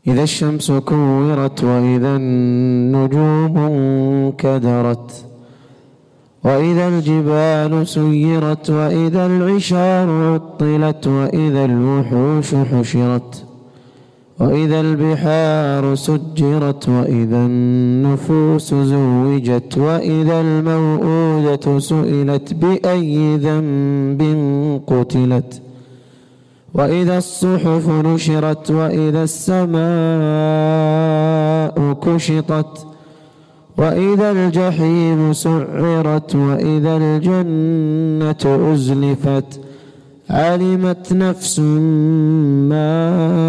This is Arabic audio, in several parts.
إذا الشمس كورت وإذا النجوم انكدرت وإذا الجبال سيرت وإذا العشار عطلت وإذا الوحوش حشرت وإذا البحار سجرت وإذا النفوس زوجت وإذا الموءودة سئلت بأي ذنب قتلت وإذا الصحف نشرت وإذا السماء كشطت وإذا الجحيم سعرت وإذا الجنة أزلفت علمت نفس ما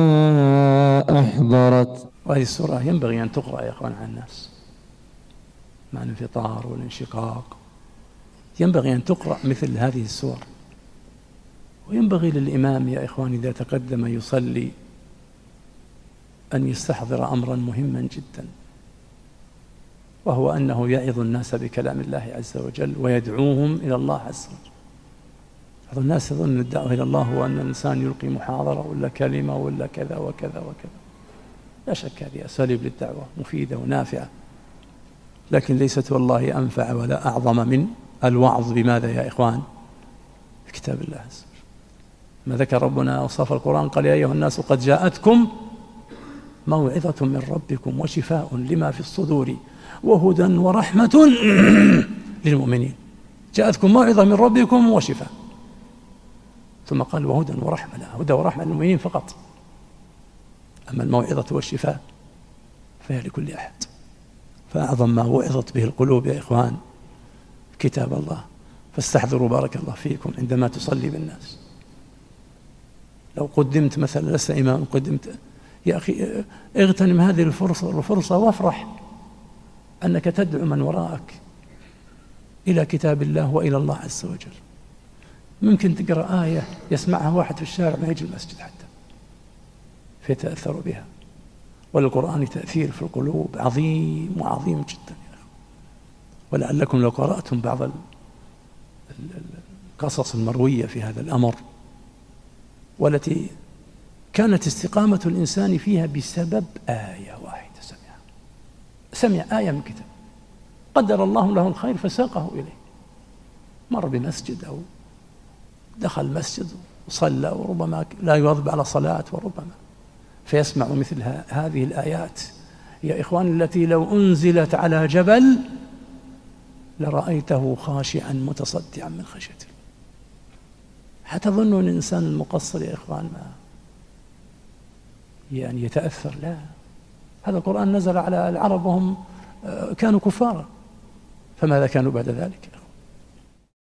أحضرت. وهذه السورة ينبغي أن تقرأ يا أخوان على الناس مع الانفطار والانشقاق، ينبغي أن تقرأ مثل هذه السور. وينبغي للإمام يا إخوان إذا تقدم يصلي أن يستحضر أمرا مهما جدا، وهو أنه يعظ الناس بكلام الله عز وجل ويدعوهم إلى الله عز وجل. بعض الناس يظن الدعوة إلى الله هو أن الإنسان يلقي محاضرة ولا كلمة ولا كذا وكذا وكذا. لا شك هذه أساليب للدعوة مفيدة ونافعة، لكن ليست والله أنفع ولا أعظم من الوعظ. بماذا يا إخوان؟ بكتاب الله عز وجل. ما ذكر ربنا أوصاف القرآن قال يا أيها الناس قد جاءتكم موعظة من ربكم وشفاء لما في الصدور وهدى ورحمة للمؤمنين. جاءتكم موعظة من ربكم وشفاء، ثم قال وهدى ورحمة. لا، هدى ورحمة للمؤمنين فقط، أما الموعظة والشفاء فهي لكل أحد. فأعظم ما وعظت به القلوب يا إخوان كتاب الله، فاستحضروا بارك الله فيكم عندما تصلي بالناس. لو قدمت مثلا لست إمام، قدمت يا أخي اغتنم هذه الفرصة وافرح أنك تدعو من وراءك إلى كتاب الله وإلى الله عز وجل. ممكن تقرأ آية يسمعها واحد في الشارع ما يجي المسجد حتى فيتأثر بها. وللقرآن تأثير في القلوب عظيم وعظيم جدا يا أخي. ولعلكم لو قرأتم بعض القصص المروية في هذا الأمر والتي كانت استقامة الإنسان فيها بسبب آية واحدة سمع آية من كتاب، قدر الله له الخير فساقه إليه. مر بمسجد أو دخل مسجد وصلى وربما لا يواظب على صلاة، وربما فيسمع مثل هذه الآيات يا إخوان التي لو أنزلت على جبل لرأيته خاشعا متصدعا من خشية الله. حتظنوا أن الإنسان المقصر يا إخوان ما يعني يتأثر؟ لا، هذا القرآن نزل على العرب وهم كانوا كفارا، فماذا كانوا بعد ذلك؟